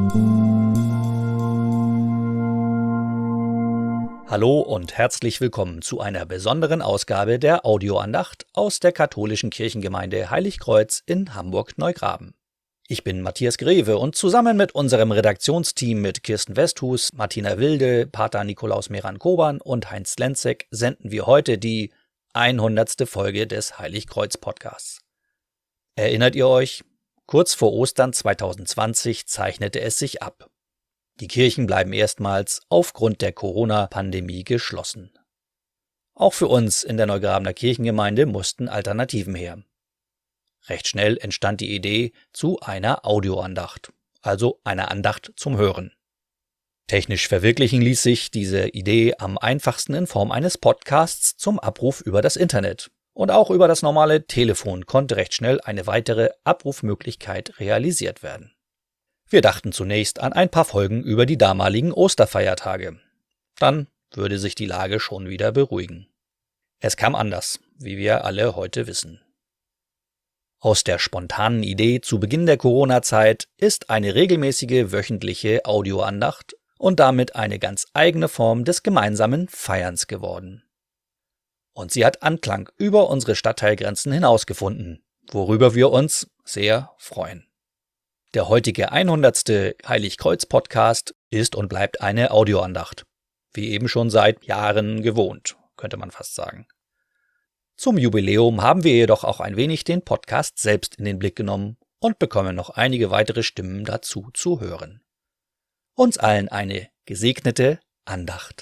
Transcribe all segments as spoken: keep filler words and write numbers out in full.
Hallo und herzlich willkommen zu einer besonderen Ausgabe der Audioandacht aus der katholischen Kirchengemeinde Heiligkreuz in Hamburg-Neugraben. Ich bin Matthias Greve und zusammen mit unserem Redaktionsteam mit Kirsten Westhus, Martina Wilde, Pater Nikolaus Meran-Koban und Heinz Lenzek senden wir heute die hundertste Folge des Heiligkreuz-Podcasts. Erinnert ihr euch? Kurz vor Ostern zweitausendzwanzig zeichnete es sich ab. Die Kirchen bleiben erstmals aufgrund der Corona-Pandemie geschlossen. Auch für uns in der Neugrabener Kirchengemeinde mussten Alternativen her. Recht schnell entstand die Idee zu einer Audioandacht, also einer Andacht zum Hören. Technisch verwirklichen ließ sich diese Idee am einfachsten in Form eines Podcasts zum Abruf über das Internet. Und auch über das normale Telefon konnte recht schnell eine weitere Abrufmöglichkeit realisiert werden. Wir dachten zunächst an ein paar Folgen über die damaligen Osterfeiertage. Dann würde sich die Lage schon wieder beruhigen. Es kam anders, wie wir alle heute wissen. Aus der spontanen Idee zu Beginn der Corona-Zeit ist eine regelmäßige wöchentliche Audioandacht und damit eine ganz eigene Form des gemeinsamen Feierns geworden. Und sie hat Anklang über unsere Stadtteilgrenzen hinaus gefunden, worüber wir uns sehr freuen. Der heutige hundertste Heiligkreuz-Podcast ist und bleibt eine Audioandacht, wie eben schon seit Jahren gewohnt, könnte man fast sagen. Zum Jubiläum haben wir jedoch auch ein wenig den Podcast selbst in den Blick genommen und bekommen noch einige weitere Stimmen dazu zu hören. Uns allen eine gesegnete Andacht.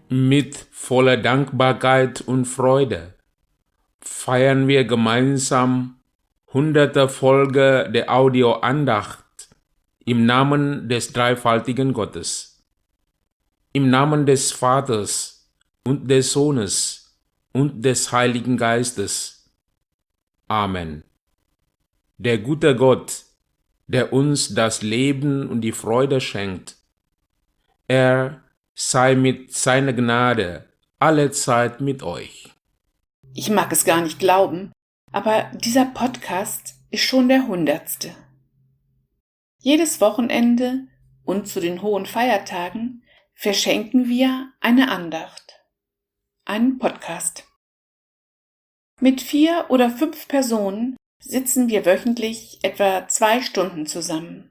Mit voller Dankbarkeit und Freude feiern wir gemeinsam hunderte Folge der Audioandacht im Namen des dreifaltigen Gottes. Im Namen des Vaters und des Sohnes und des Heiligen Geistes. Amen. Der gute Gott, der uns das Leben und die Freude schenkt, er sei mit seiner Gnade alle Zeit mit euch. Ich mag es gar nicht glauben, aber dieser Podcast ist schon der hundertste. Jedes Wochenende und zu den hohen Feiertagen verschenken wir eine Andacht, einen Podcast. Mit vier oder fünf Personen sitzen wir wöchentlich etwa zwei Stunden zusammen.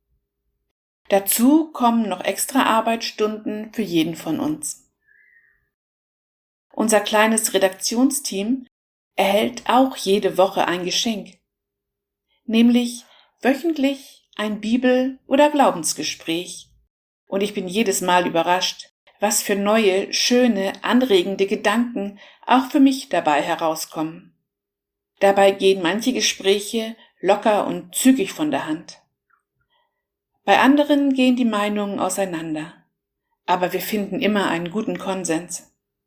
Dazu kommen noch extra Arbeitsstunden für jeden von uns. Unser kleines Redaktionsteam erhält auch jede Woche ein Geschenk, nämlich wöchentlich ein Bibel- oder Glaubensgespräch. Und ich bin jedes Mal überrascht, was für neue, schöne, anregende Gedanken auch für mich dabei herauskommen. Dabei gehen manche Gespräche locker und zügig von der Hand. Bei anderen gehen die Meinungen auseinander, aber wir finden immer einen guten Konsens.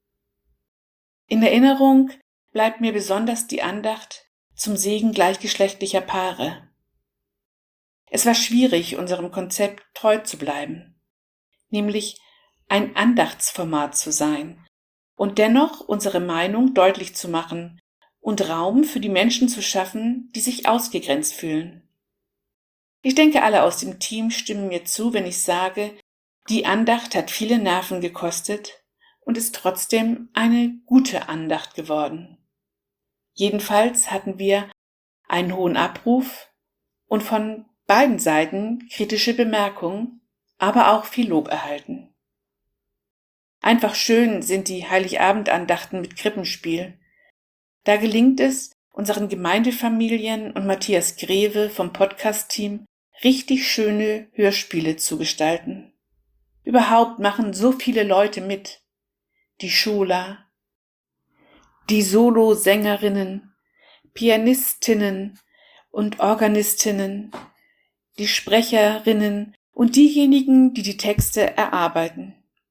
In Erinnerung bleibt mir besonders die Andacht zum Segen gleichgeschlechtlicher Paare. Es war schwierig, unserem Konzept treu zu bleiben, nämlich ein Andachtsformat zu sein und dennoch unsere Meinung deutlich zu machen und Raum für die Menschen zu schaffen, die sich ausgegrenzt fühlen. Ich denke, alle aus dem Team stimmen mir zu, wenn ich sage, die Andacht hat viele Nerven gekostet und ist trotzdem eine gute Andacht geworden. Jedenfalls hatten wir einen hohen Abruf und von beiden Seiten kritische Bemerkungen, aber auch viel Lob erhalten. Einfach schön sind die Heiligabendandachten mit Krippenspiel. Da gelingt es, unseren Gemeindefamilien und Matthias Greve vom Podcast-Team richtig schöne Hörspiele zu gestalten. Überhaupt machen so viele Leute mit. Die Schola, die Solosängerinnen, Pianistinnen und Organistinnen, die Sprecherinnen und diejenigen, die die Texte erarbeiten.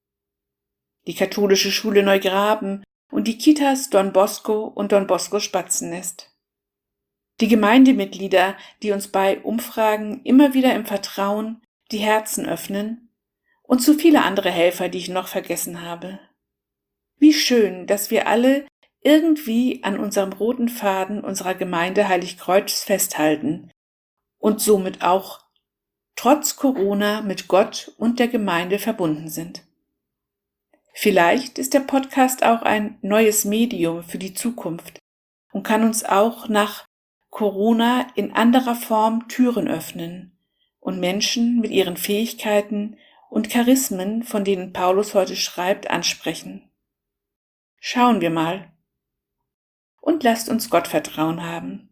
Die katholische Schule Neugraben und die Kitas Don Bosco und Don Bosco Spatzennest. Die Gemeindemitglieder, die uns bei Umfragen immer wieder im Vertrauen die Herzen öffnen, und so viele andere Helfer, die ich noch vergessen habe. Wie schön, dass wir alle irgendwie an unserem roten Faden unserer Gemeinde Heiligkreuz festhalten und somit auch trotz Corona mit Gott und der Gemeinde verbunden sind. Vielleicht ist der Podcast auch ein neues Medium für die Zukunft und kann uns auch nach Corona in anderer Form Türen öffnen und Menschen mit ihren Fähigkeiten und Charismen, von denen Paulus heute schreibt, ansprechen. Schauen wir mal. Und lasst uns Gottvertrauen haben.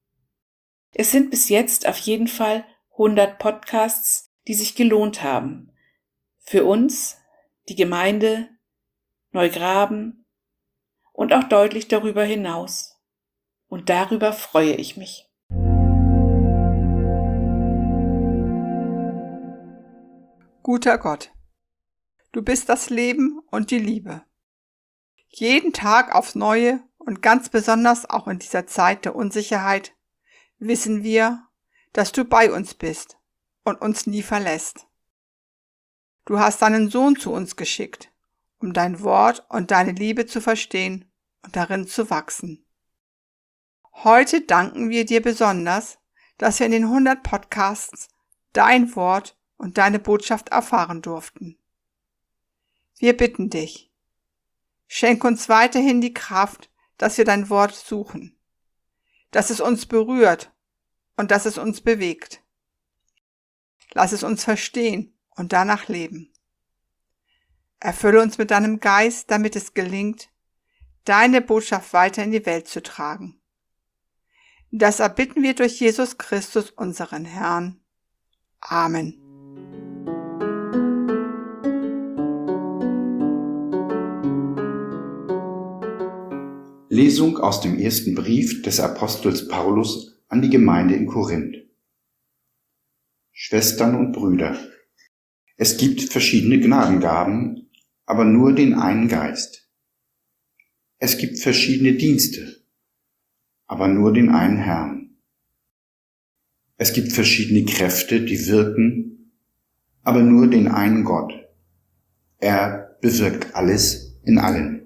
Es sind bis jetzt auf jeden Fall hundert Podcasts, die sich gelohnt haben. Für uns, die Gemeinde, Neugraben und auch deutlich darüber hinaus. Und darüber freue ich mich. Guter Gott, du bist das Leben und die Liebe. Jeden Tag aufs Neue und ganz besonders auch in dieser Zeit der Unsicherheit wissen wir, dass du bei uns bist und uns nie verlässt. Du hast deinen Sohn zu uns geschickt, um dein Wort und deine Liebe zu verstehen und darin zu wachsen. Heute danken wir dir besonders, dass wir in den hundert Podcasts dein Wort und deine Botschaft erfahren durften. Wir bitten dich, schenk uns weiterhin die Kraft, dass wir dein Wort suchen, dass es uns berührt und dass es uns bewegt. Lass es uns verstehen und danach leben. Erfülle uns mit deinem Geist, damit es gelingt, deine Botschaft weiter in die Welt zu tragen. Das erbitten wir durch Jesus Christus, unseren Herrn. Amen. Lesung aus dem ersten Brief des Apostels Paulus an die Gemeinde in Korinth. Schwestern und Brüder, es gibt verschiedene Gnadengaben, aber nur den einen Geist. Es gibt verschiedene Dienste, aber nur den einen Herrn. Es gibt verschiedene Kräfte, die wirken, aber nur den einen Gott. Er bewirkt alles in allen.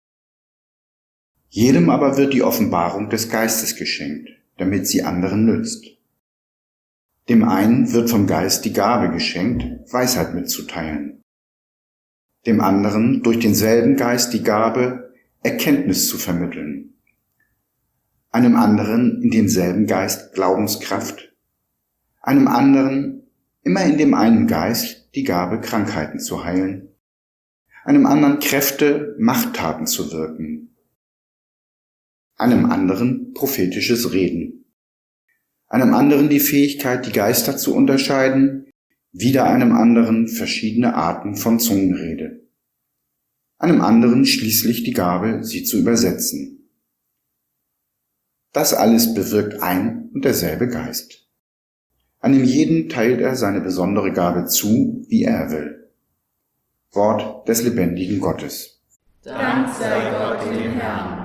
Jedem aber wird die Offenbarung des Geistes geschenkt, damit sie anderen nützt. Dem einen wird vom Geist die Gabe geschenkt, Weisheit mitzuteilen. Dem anderen durch denselben Geist die Gabe, Erkenntnis zu vermitteln. Einem anderen in denselben Geist Glaubenskraft. Einem anderen, immer in dem einen Geist, die Gabe, Krankheiten zu heilen. Einem anderen Kräfte, Machttaten zu wirken. Einem anderen prophetisches Reden. Einem anderen die Fähigkeit, die Geister zu unterscheiden, wieder einem anderen verschiedene Arten von Zungenrede. Einem anderen schließlich die Gabe, sie zu übersetzen. Das alles bewirkt ein und derselbe Geist. Einem jeden teilt er seine besondere Gabe zu, wie er will. Wort des lebendigen Gottes. Dank sei Gott dem Herrn.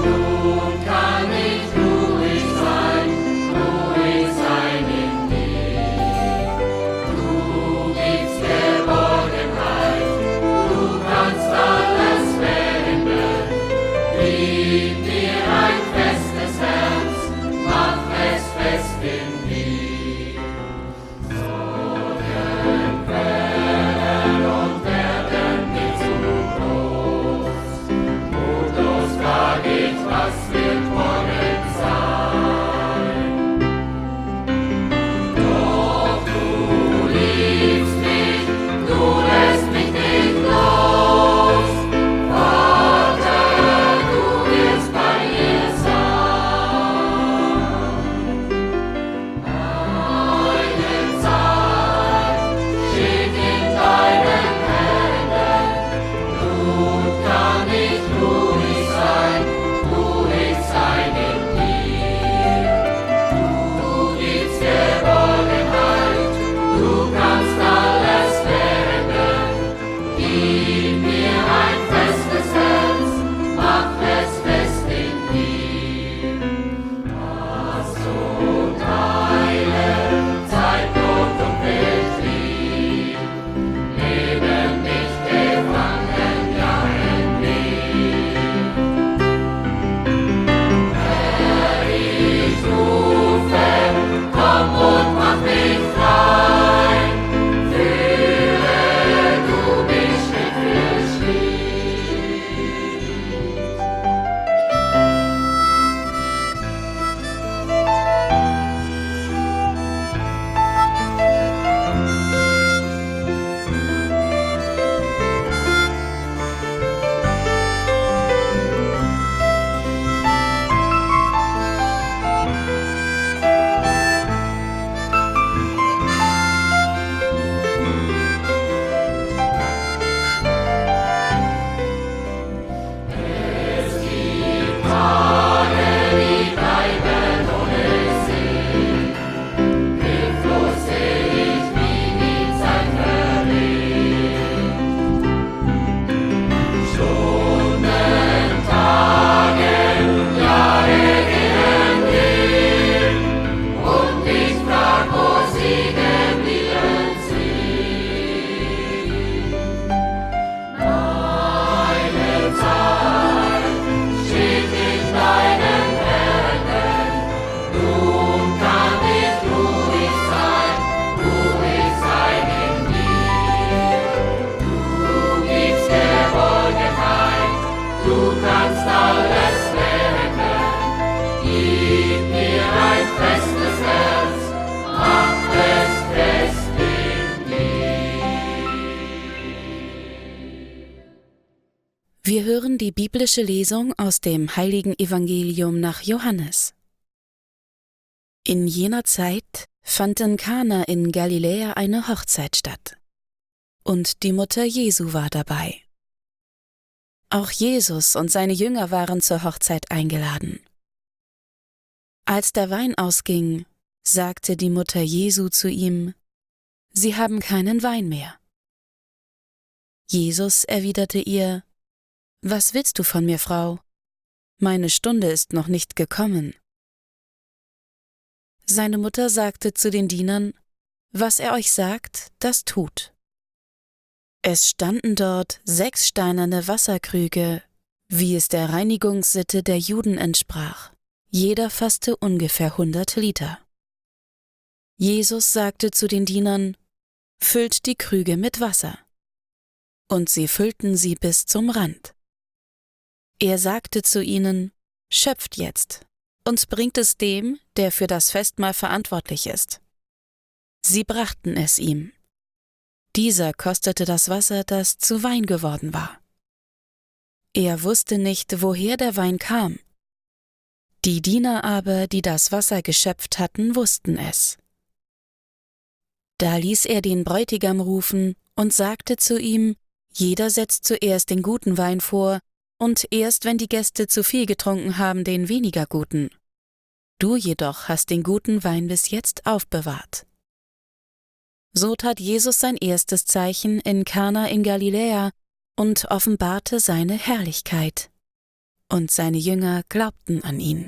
Ruhig sein in dir. Wir hören die biblische Lesung aus dem Heiligen Evangelium nach Johannes. In jener Zeit fand in Kana in Galiläa eine Hochzeit statt, und die Mutter Jesu war dabei. Auch Jesus und seine Jünger waren zur Hochzeit eingeladen. Als der Wein ausging, sagte die Mutter Jesu zu ihm: Sie haben keinen Wein mehr. Jesus erwiderte ihr: Was willst du von mir, Frau? Meine Stunde ist noch nicht gekommen. Seine Mutter sagte zu den Dienern: Was er euch sagt, das tut. Es standen dort sechs steinerne Wasserkrüge, wie es der Reinigungssitte der Juden entsprach. Jeder fasste ungefähr hundert Liter. Jesus sagte zu den Dienern: Füllt die Krüge mit Wasser. Und sie füllten sie bis zum Rand. Er sagte zu ihnen: Schöpft jetzt und bringt es dem, der für das Festmahl verantwortlich ist. Sie brachten es ihm. Dieser kostete das Wasser, das zu Wein geworden war. Er wusste nicht, woher der Wein kam. Die Diener aber, die das Wasser geschöpft hatten, wussten es. Da ließ er den Bräutigam rufen und sagte zu ihm: Jeder setzt zuerst den guten Wein vor, und erst wenn die Gäste zu viel getrunken haben, den weniger guten. Du jedoch hast den guten Wein bis jetzt aufbewahrt. So tat Jesus sein erstes Zeichen in Kana in Galiläa und offenbarte seine Herrlichkeit. Und seine Jünger glaubten an ihn.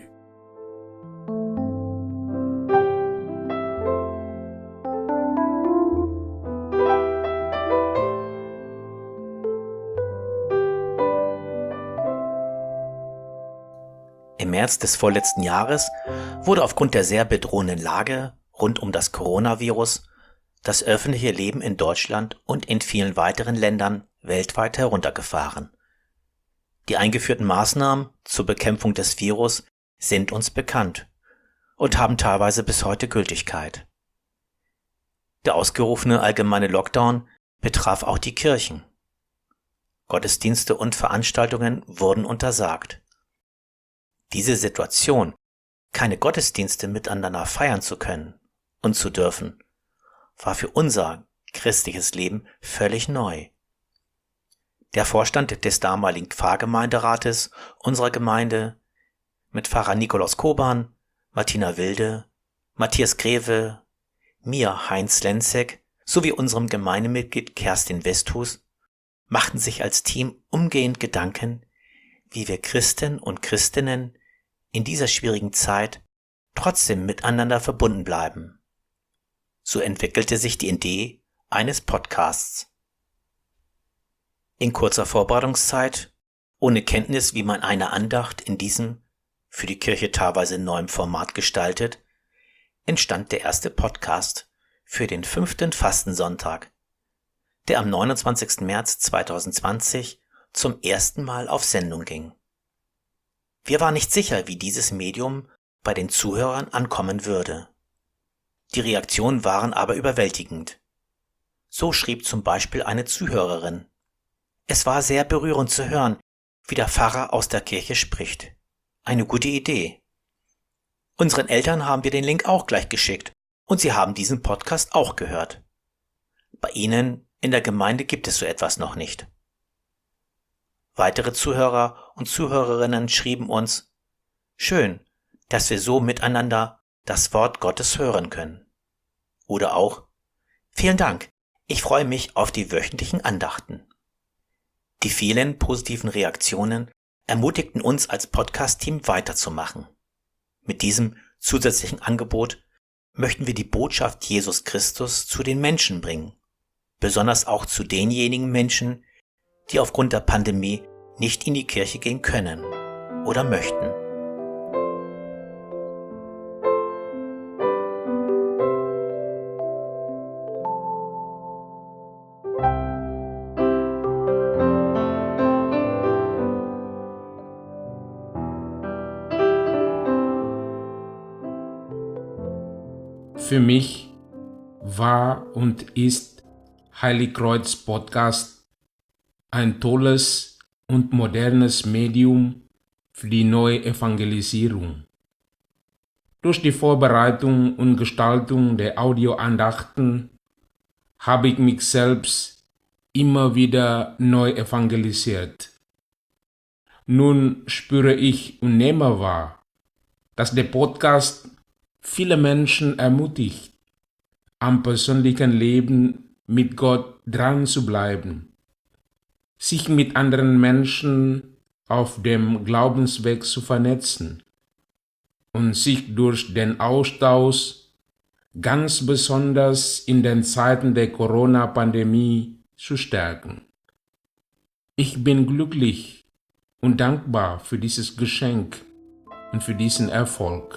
Im März des vorletzten Jahres wurde aufgrund der sehr bedrohenden Lage rund um das Coronavirus das öffentliche Leben in Deutschland und in vielen weiteren Ländern weltweit heruntergefahren. Die eingeführten Maßnahmen zur Bekämpfung des Virus sind uns bekannt und haben teilweise bis heute Gültigkeit. Der ausgerufene allgemeine Lockdown betraf auch die Kirchen. Gottesdienste und Veranstaltungen wurden untersagt. Diese Situation, keine Gottesdienste miteinander feiern zu können und zu dürfen, war für unser christliches Leben völlig neu. Der Vorstand des damaligen Pfarrgemeinderates unserer Gemeinde mit Pfarrer Nikolaus Koban, Martina Wilde, Matthias Greve, mir Heinz Lenzek sowie unserem Gemeindemitglied Kerstin Westhus machten sich als Team umgehend Gedanken, wie wir Christen und Christinnen in dieser schwierigen Zeit trotzdem miteinander verbunden bleiben. So entwickelte sich die Idee eines Podcasts. In kurzer Vorbereitungszeit, ohne Kenntnis, wie man eine Andacht in diesem, für die Kirche teilweise neuen Format gestaltet, entstand der erste Podcast für den fünften Fastensonntag, der am neunundzwanzigsten März zweitausendzwanzig zum ersten Mal auf Sendung ging. Wir waren nicht sicher, wie dieses Medium bei den Zuhörern ankommen würde. Die Reaktionen waren aber überwältigend. So schrieb zum Beispiel eine Zuhörerin: Es war sehr berührend zu hören, wie der Pfarrer aus der Kirche spricht. Eine gute Idee. Unseren Eltern haben wir den Link auch gleich geschickt und sie haben diesen Podcast auch gehört. Bei Ihnen in der Gemeinde gibt es so etwas noch nicht. Weitere Zuhörer und Zuhörerinnen schrieben uns: Schön, dass wir so miteinander das Wort Gottes hören können. Oder auch: Vielen Dank, ich freue mich auf die wöchentlichen Andachten. Die vielen positiven Reaktionen ermutigten uns als Podcast-Team weiterzumachen. Mit diesem zusätzlichen Angebot möchten wir die Botschaft Jesus Christus zu den Menschen bringen, besonders auch zu denjenigen Menschen, die aufgrund der Pandemie nicht in die Kirche gehen können oder möchten. Für mich war und ist Heiligkreuz Podcast ein tolles und modernes Medium für die Neuevangelisierung. Durch die Vorbereitung und Gestaltung der Audioandachten habe ich mich selbst immer wieder neu evangelisiert. Nun spüre ich und nehme wahr, dass der Podcast viele Menschen ermutigt, am persönlichen Leben mit Gott dran zu bleiben, sich mit anderen Menschen auf dem Glaubensweg zu vernetzen und sich durch den Austausch ganz besonders in den Zeiten der Corona-Pandemie zu stärken. Ich bin glücklich und dankbar für dieses Geschenk und für diesen Erfolg.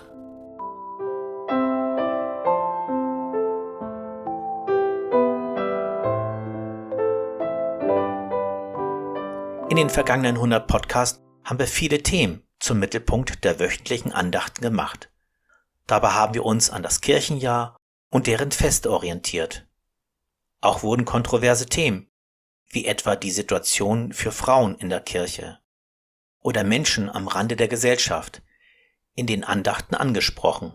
In den vergangenen hundert Podcasts haben wir viele Themen zum Mittelpunkt der wöchentlichen Andachten gemacht. Dabei haben wir uns an das Kirchenjahr und deren Feste orientiert. Auch wurden kontroverse Themen, wie etwa die Situation für Frauen in der Kirche oder Menschen am Rande der Gesellschaft, in den Andachten angesprochen.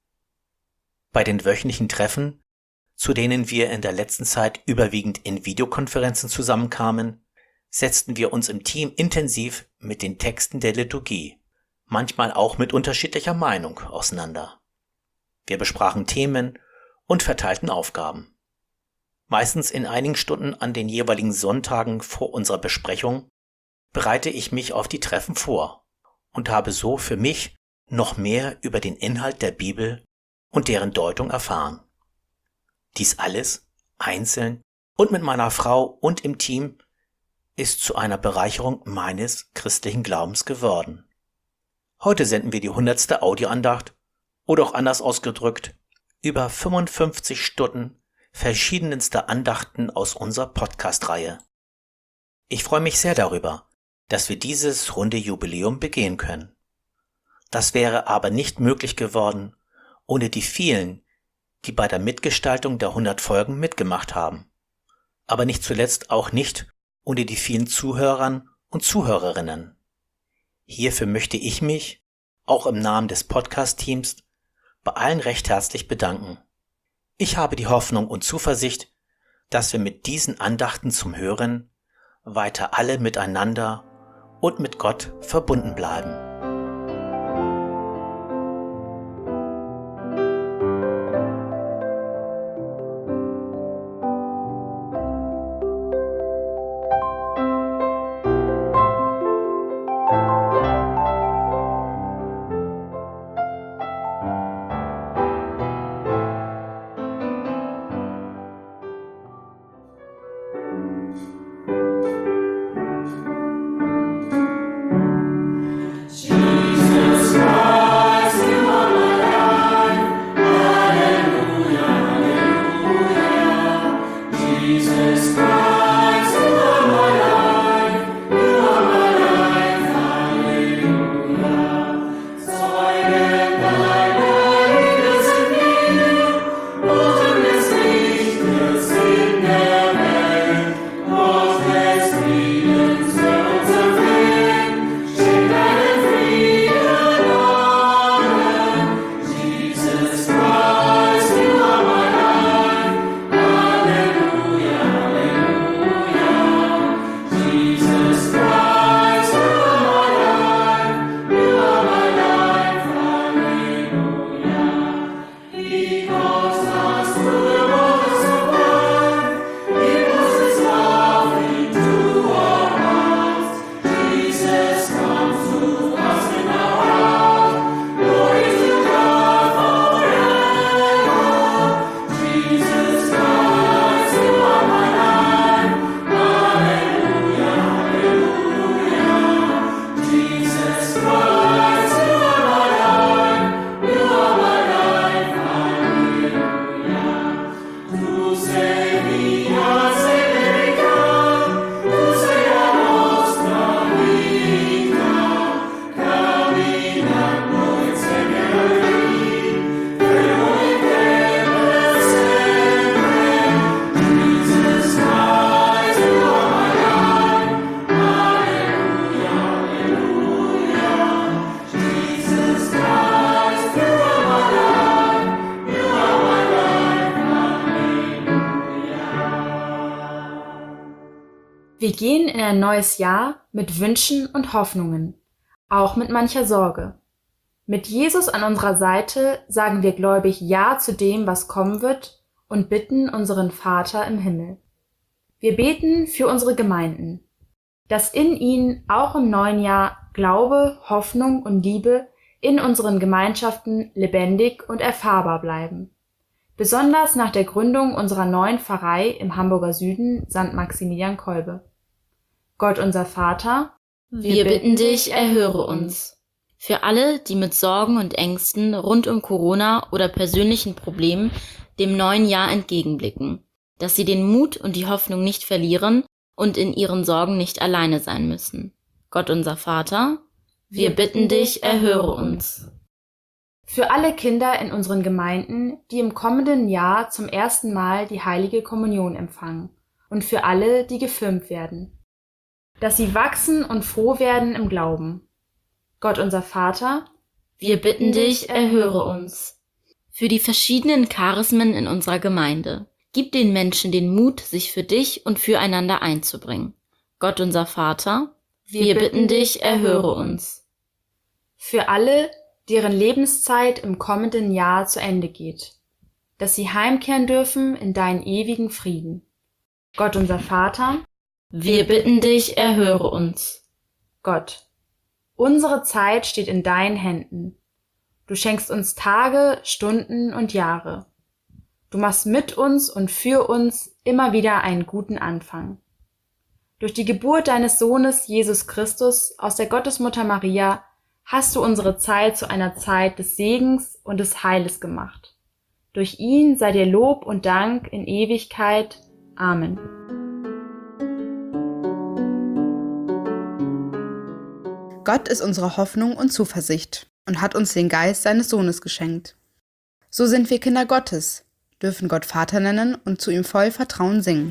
Bei den wöchentlichen Treffen, zu denen wir in der letzten Zeit überwiegend in Videokonferenzen zusammenkamen, setzten wir uns im Team intensiv mit den Texten der Liturgie, manchmal auch mit unterschiedlicher Meinung, auseinander. Wir besprachen Themen und verteilten Aufgaben. Meistens in einigen Stunden an den jeweiligen Sonntagen vor unserer Besprechung bereite ich mich auf die Treffen vor und habe so für mich noch mehr über den Inhalt der Bibel und deren Deutung erfahren. Dies alles, einzeln und mit meiner Frau und im Team, ist zu einer Bereicherung meines christlichen Glaubens geworden. Heute senden wir die hundertste Audioandacht oder auch anders ausgedrückt, über fünfundfünfzig Stunden verschiedenster Andachten aus unserer Podcast-Reihe. Ich freue mich sehr darüber, dass wir dieses runde Jubiläum begehen können. Das wäre aber nicht möglich geworden, ohne die vielen, die bei der Mitgestaltung der hundert Folgen mitgemacht haben. Aber nicht zuletzt auch nicht ohne die vielen Zuhörern und Zuhörerinnen. Hierfür möchte ich mich, auch im Namen des Podcast-Teams, bei allen recht herzlich bedanken. Ich habe die Hoffnung und Zuversicht, dass wir mit diesen Andachten zum Hören weiter alle miteinander und mit Gott verbunden bleiben. She Wir gehen in ein neues Jahr mit Wünschen und Hoffnungen, auch mit mancher Sorge. Mit Jesus an unserer Seite sagen wir gläubig Ja zu dem, was kommen wird, und bitten unseren Vater im Himmel. Wir beten für unsere Gemeinden, dass in ihnen auch im neuen Jahr Glaube, Hoffnung und Liebe in unseren Gemeinschaften lebendig und erfahrbar bleiben. Besonders nach der Gründung unserer neuen Pfarrei im Hamburger Süden, Sankt Maximilian Kolbe. Gott unser Vater, wir bitten dich, erhöre uns. Für alle, die mit Sorgen und Ängsten rund um Corona oder persönlichen Problemen dem neuen Jahr entgegenblicken, dass sie den Mut und die Hoffnung nicht verlieren und in ihren Sorgen nicht alleine sein müssen. Gott unser Vater, wir bitten dich, erhöre uns. Für alle Kinder in unseren Gemeinden, die im kommenden Jahr zum ersten Mal die Heilige Kommunion empfangen, und für alle, die gefirmt werden, dass sie wachsen und froh werden im Glauben. Gott unser Vater, wir bitten dich, erhöre uns. Für die verschiedenen Charismen in unserer Gemeinde, gib den Menschen den Mut, sich für dich und füreinander einzubringen. Gott unser Vater, wir, wir bitten dich, erhöre uns. Für alle, deren Lebenszeit im kommenden Jahr zu Ende geht, dass sie heimkehren dürfen in deinen ewigen Frieden. Gott unser Vater, wir bitten dich, erhöre uns. Gott, unsere Zeit steht in deinen Händen. Du schenkst uns Tage, Stunden und Jahre. Du machst mit uns und für uns immer wieder einen guten Anfang. Durch die Geburt deines Sohnes Jesus Christus aus der Gottesmutter Maria hast du unsere Zeit zu einer Zeit des Segens und des Heiles gemacht. Durch ihn sei dir Lob und Dank in Ewigkeit. Amen. Gott ist unsere Hoffnung und Zuversicht und hat uns den Geist seines Sohnes geschenkt. So sind wir Kinder Gottes, dürfen Gott Vater nennen und zu ihm voll Vertrauen singen.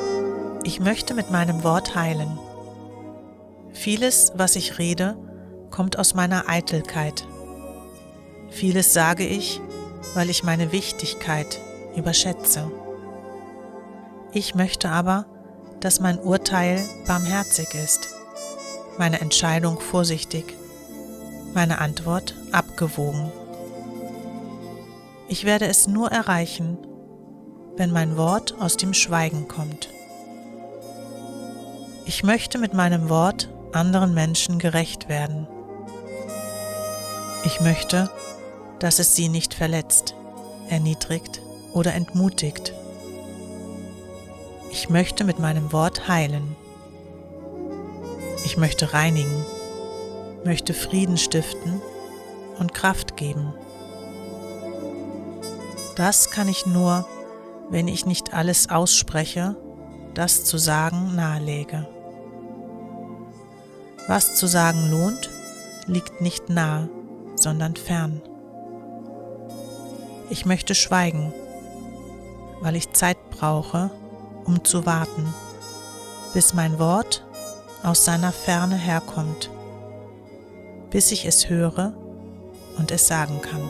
Ich möchte mit meinem Wort heilen. Vieles, was ich rede, kommt aus meiner Eitelkeit. Vieles sage ich, weil ich meine Wichtigkeit überschätze. Ich möchte aber, dass mein Urteil barmherzig ist, meine Entscheidung vorsichtig, meine Antwort abgewogen. Ich werde es nur erreichen, wenn mein Wort aus dem Schweigen kommt. Ich möchte mit meinem Wort anderen Menschen gerecht werden. Ich möchte, dass es sie nicht verletzt, erniedrigt oder entmutigt. Ich möchte mit meinem Wort heilen. Ich möchte reinigen, möchte Frieden stiften und Kraft geben. Das kann ich nur, wenn ich nicht alles ausspreche, das zu sagen nahelege. Was zu sagen lohnt, liegt nicht nah, sondern fern. Ich möchte schweigen, weil ich Zeit brauche, um zu warten, bis mein Wort aus seiner Ferne herkommt, bis ich es höre und es sagen kann.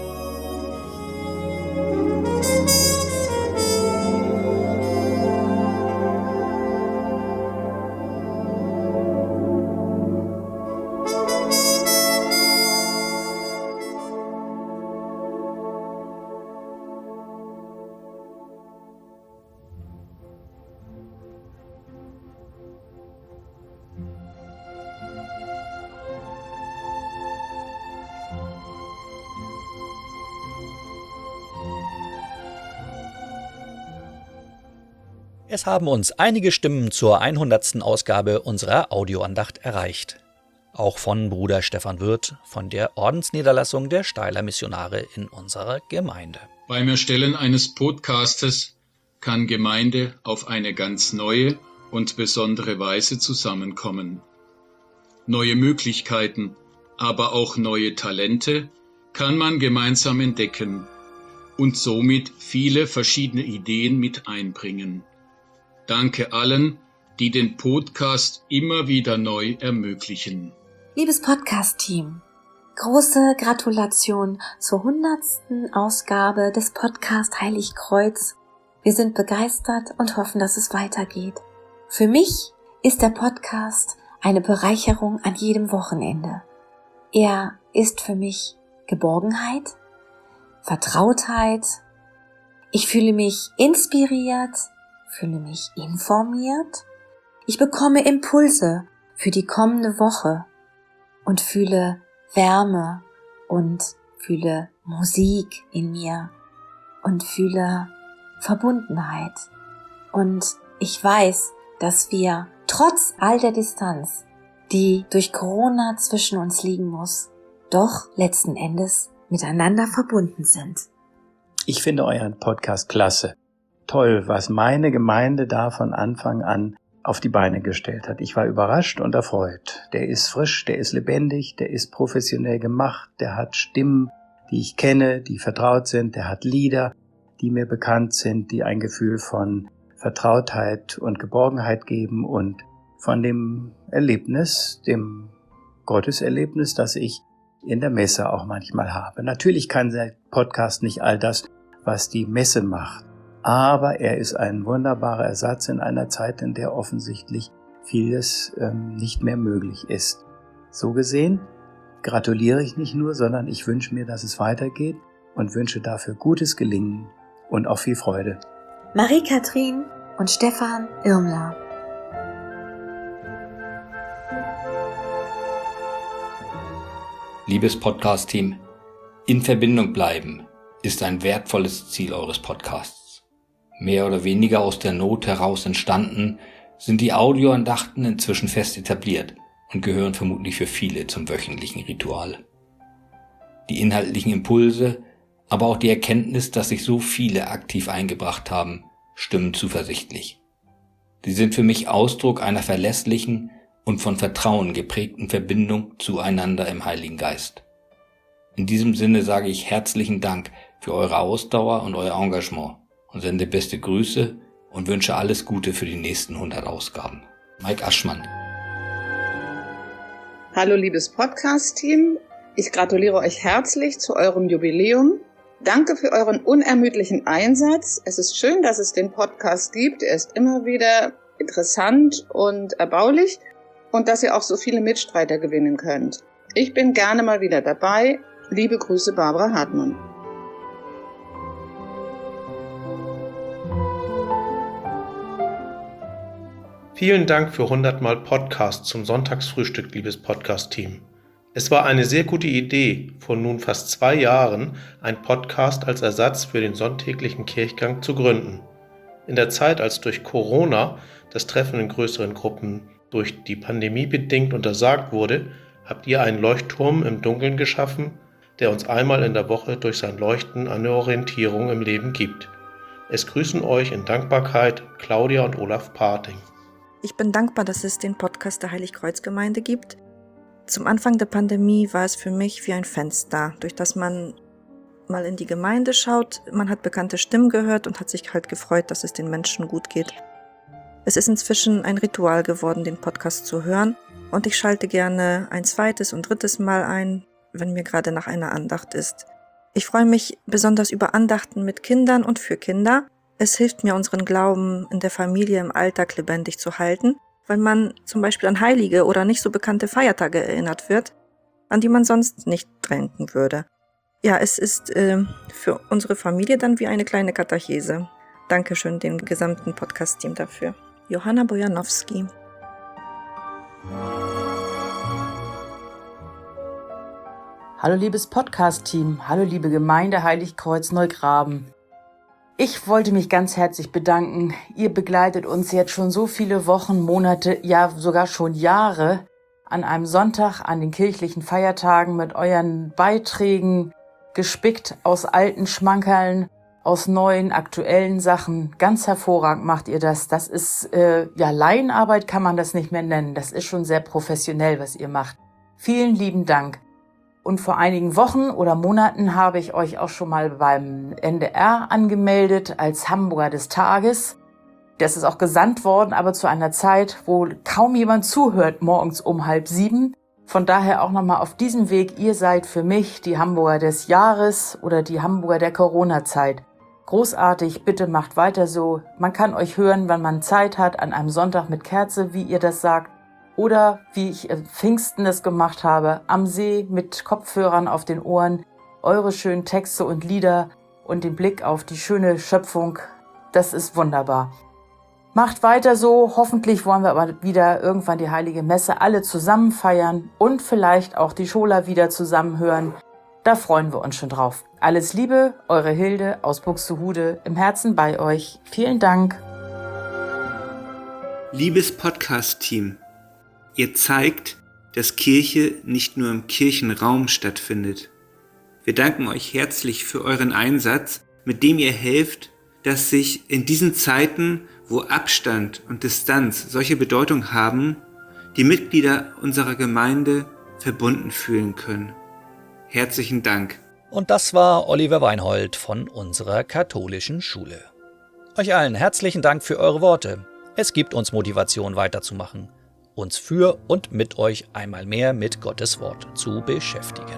Es haben uns einige Stimmen zur hundertsten Ausgabe unserer Audioandacht erreicht. Auch von Bruder Stefan Wirth von der Ordensniederlassung der Steyler Missionare in unserer Gemeinde. Beim Erstellen eines Podcastes kann Gemeinde auf eine ganz neue und besondere Weise zusammenkommen. Neue Möglichkeiten, aber auch neue Talente kann man gemeinsam entdecken und somit viele verschiedene Ideen mit einbringen. Danke allen, die den Podcast immer wieder neu ermöglichen. Liebes Podcast-Team, große Gratulation zur hundertsten Ausgabe des Podcast Heiligkreuz. Wir sind begeistert und hoffen, dass es weitergeht. Für mich ist der Podcast eine Bereicherung an jedem Wochenende. Er ist für mich Geborgenheit, Vertrautheit. Ich fühle mich inspiriert, fühle mich informiert. Ich bekomme Impulse für die kommende Woche und fühle Wärme und fühle Musik in mir und fühle Verbundenheit. Und ich weiß, dass wir trotz all der Distanz, die durch Corona zwischen uns liegen muss, doch letzten Endes miteinander verbunden sind. Ich finde euren Podcast klasse. Toll, was meine Gemeinde da von Anfang an auf die Beine gestellt hat. Ich war überrascht und erfreut. Der ist frisch, der ist lebendig, der ist professionell gemacht, der hat Stimmen, die ich kenne, die vertraut sind, der hat Lieder, die mir bekannt sind, die ein Gefühl von Vertrautheit und Geborgenheit geben und von dem Erlebnis, dem Gotteserlebnis, das ich in der Messe auch manchmal habe. Natürlich kann der Podcast nicht all das, was die Messe macht. Aber er ist ein wunderbarer Ersatz in einer Zeit, in der offensichtlich vieles ähm, nicht mehr möglich ist. So gesehen gratuliere ich nicht nur, sondern ich wünsche mir, dass es weitergeht und wünsche dafür gutes Gelingen und auch viel Freude. Marie-Kathrin und Stefan Irmler. Liebes Podcast-Team, in Verbindung bleiben ist ein wertvolles Ziel eures Podcasts. Mehr oder weniger aus der Not heraus entstanden, sind die Audioandachten inzwischen fest etabliert und gehören vermutlich für viele zum wöchentlichen Ritual. Die inhaltlichen Impulse, aber auch die Erkenntnis, dass sich so viele aktiv eingebracht haben, stimmen zuversichtlich. Sie sind für mich Ausdruck einer verlässlichen und von Vertrauen geprägten Verbindung zueinander im Heiligen Geist. In diesem Sinne sage ich herzlichen Dank für eure Ausdauer und euer Engagement und sende beste Grüße und wünsche alles Gute für die nächsten hundert Ausgaben. Mike Aschmann. Hallo liebes Podcast-Team, ich gratuliere euch herzlich zu eurem Jubiläum. Danke für euren unermüdlichen Einsatz. Es ist schön, dass es den Podcast gibt. Er ist immer wieder interessant und erbaulich und dass ihr auch so viele Mitstreiter gewinnen könnt. Ich bin gerne mal wieder dabei. Liebe Grüße, Barbara Hartmann. Vielen Dank für hundert Mal Podcast zum Sonntagsfrühstück, liebes Podcast-Team. Es war eine sehr gute Idee, vor nun fast zwei Jahren einen Podcast als Ersatz für den sonntäglichen Kirchgang zu gründen. In der Zeit, als durch Corona das Treffen in größeren Gruppen durch die Pandemie bedingt untersagt wurde, habt ihr einen Leuchtturm im Dunkeln geschaffen, der uns einmal in der Woche durch sein Leuchten eine Orientierung im Leben gibt. Es grüßen euch in Dankbarkeit Claudia und Olaf Parting. Ich bin dankbar, dass es den Podcast der Heiligkreuz-Gemeinde gibt. Zum Anfang der Pandemie war es für mich wie ein Fenster, durch das man mal in die Gemeinde schaut. Man hat bekannte Stimmen gehört und hat sich halt gefreut, dass es den Menschen gut geht. Es ist inzwischen ein Ritual geworden, den Podcast zu hören, und ich schalte gerne ein zweites und drittes Mal ein, wenn mir gerade nach einer Andacht ist. Ich freue mich besonders über Andachten mit Kindern und für Kinder. Es hilft mir, unseren Glauben in der Familie im Alltag lebendig zu halten, weil man zum Beispiel an heilige oder nicht so bekannte Feiertage erinnert wird, an die man sonst nicht denken würde. Ja, es ist äh, für unsere Familie dann wie eine kleine Katechese. Dankeschön dem gesamten Podcast-Team dafür. Johanna Bojanowski. Hallo liebes Podcast-Team, hallo liebe Gemeinde Heiligkreuz Neugraben. Ich wollte mich ganz herzlich bedanken. Ihr begleitet uns jetzt schon so viele Wochen, Monate, ja sogar schon Jahre an einem Sonntag, an den kirchlichen Feiertagen mit euren Beiträgen, gespickt aus alten Schmankerln, aus neuen, aktuellen Sachen. Ganz hervorragend macht ihr das. Das ist, äh, ja, Laienarbeit kann man das nicht mehr nennen. Das ist schon sehr professionell, was ihr macht. Vielen lieben Dank. Und vor einigen Wochen oder Monaten habe ich euch auch schon mal beim N D R angemeldet als Hamburger des Tages. Das ist auch gesandt worden, aber zu einer Zeit, wo kaum jemand zuhört, morgens um halb sieben. Von daher auch nochmal auf diesem Weg, ihr seid für mich die Hamburger des Jahres oder die Hamburger der Corona-Zeit. Großartig, bitte macht weiter so. Man kann euch hören, wann man Zeit hat, an einem Sonntag mit Kerze, wie ihr das sagt. Oder, wie ich Pfingsten das gemacht habe, am See mit Kopfhörern auf den Ohren, eure schönen Texte und Lieder und den Blick auf die schöne Schöpfung, das ist wunderbar. Macht weiter so, hoffentlich wollen wir aber wieder irgendwann die Heilige Messe alle zusammen feiern und vielleicht auch die Schola wieder zusammen hören. Da freuen wir uns schon drauf. Alles Liebe, eure Hilde aus Buxtehude, im Herzen bei euch. Vielen Dank. Liebes Podcast-Team, ihr zeigt, dass Kirche nicht nur im Kirchenraum stattfindet. Wir danken euch herzlich für euren Einsatz, mit dem ihr helft, dass sich in diesen Zeiten, wo Abstand und Distanz solche Bedeutung haben, die Mitglieder unserer Gemeinde verbunden fühlen können. Herzlichen Dank. Und das war Oliver Weinhold von unserer katholischen Schule. Euch allen herzlichen Dank für eure Worte. Es gibt uns Motivation weiterzumachen, uns für und mit euch einmal mehr mit Gottes Wort zu beschäftigen.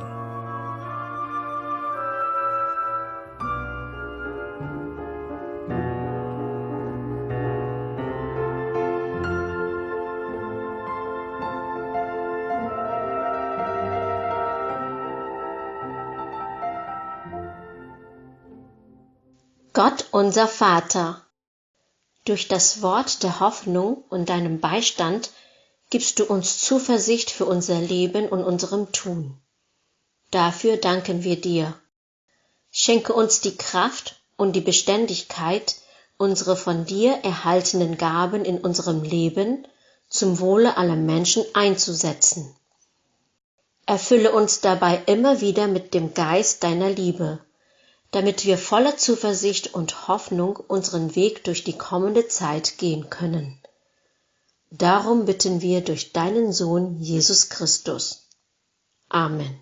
Gott unser Vater, durch das Wort der Hoffnung und deinem Beistand gibst du uns Zuversicht für unser Leben und unserem Tun. Dafür danken wir dir. Schenke uns die Kraft und die Beständigkeit, unsere von dir erhaltenen Gaben in unserem Leben zum Wohle aller Menschen einzusetzen. Erfülle uns dabei immer wieder mit dem Geist deiner Liebe, damit wir voller Zuversicht und Hoffnung unseren Weg durch die kommende Zeit gehen können. Darum bitten wir durch deinen Sohn Jesus Christus. Amen.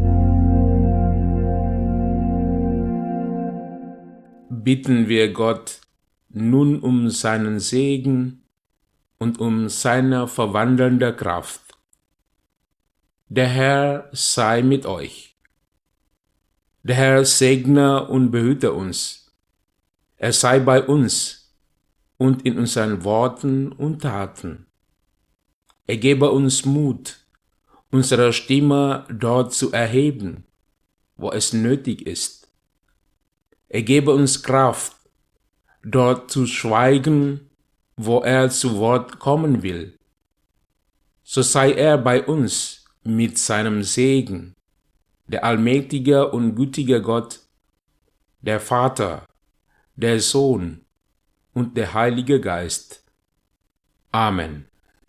Bitten wir Gott nun um seinen Segen und um seine verwandelnde Kraft. Der Herr sei mit euch. Der Herr segne und behüte uns. Er sei bei uns und in unseren Worten und Taten. Er gebe uns Mut, unsere Stimme dort zu erheben, wo es nötig ist. Er gebe uns Kraft, dort zu schweigen, wo er zu Wort kommen will. So sei er bei uns mit seinem Segen, der allmächtige und gütige Gott, der Vater, der Sohn und der Heilige Geist. Amen.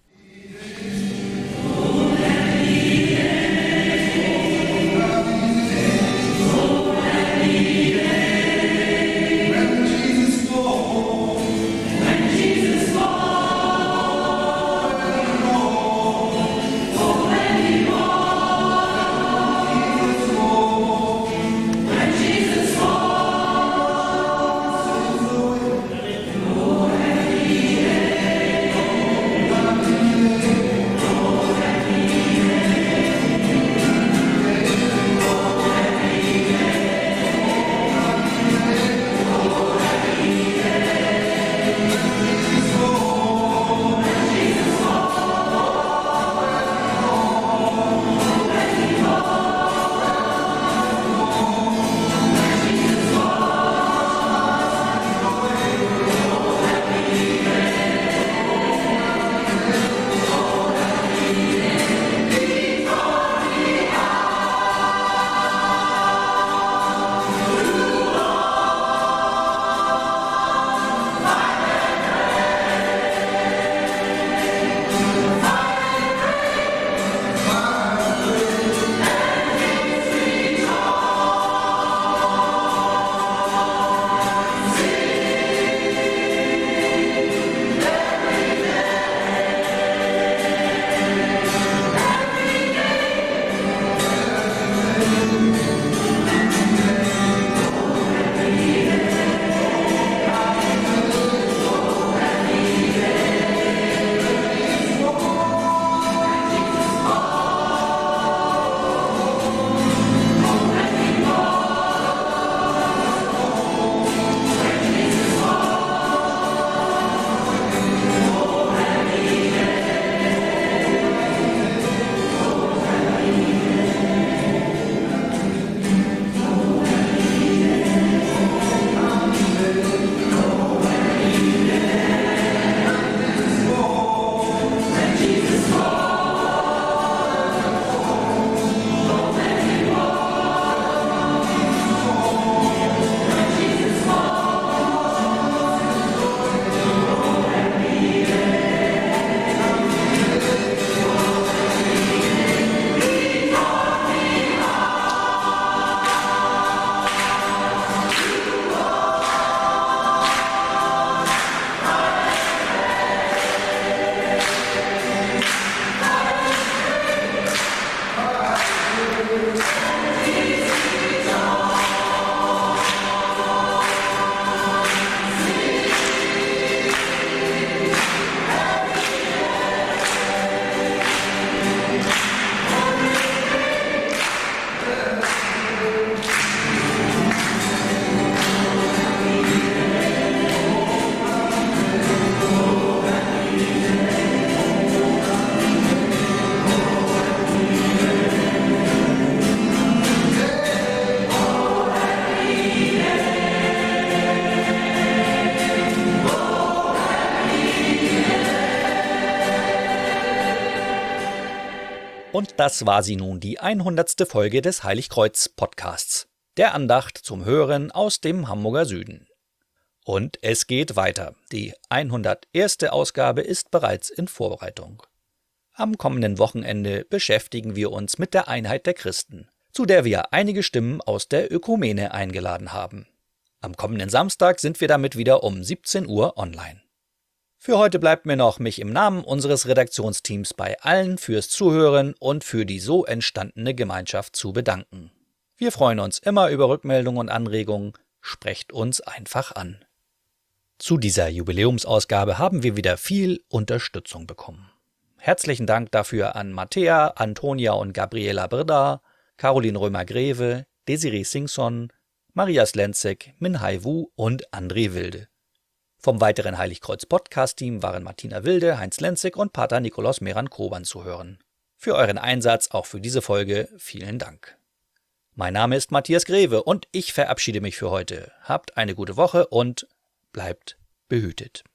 Und das war sie nun, die hundertste Folge des Heiligkreuz-Podcasts, der Andacht zum Hören aus dem Hamburger Süden. Und es geht weiter. Die hunderterste Ausgabe ist bereits in Vorbereitung. Am kommenden Wochenende beschäftigen wir uns mit der Einheit der Christen, zu der wir einige Stimmen aus der Ökumene eingeladen haben. Am kommenden Samstag sind wir damit wieder um siebzehn Uhr online. Für heute bleibt mir noch, mich im Namen unseres Redaktionsteams bei allen fürs Zuhören und für die so entstandene Gemeinschaft zu bedanken. Wir freuen uns immer über Rückmeldungen und Anregungen. Sprecht uns einfach an. Zu dieser Jubiläumsausgabe haben wir wieder viel Unterstützung bekommen. Herzlichen Dank dafür an Mattea, Antonia und Gabriela Birda, Caroline Römer-Greve, Desiree Singson, Maria Slenzek, Minhai Wu und André Wilde. Vom weiteren Heiligkreuz-Podcast-Team waren Martina Wilde, Heinz Lenzig und Pater Nikolaus Meran-Koban zu hören. Für euren Einsatz auch für diese Folge vielen Dank. Mein Name ist Matthias Greve und ich verabschiede mich für heute. Habt eine gute Woche und bleibt behütet.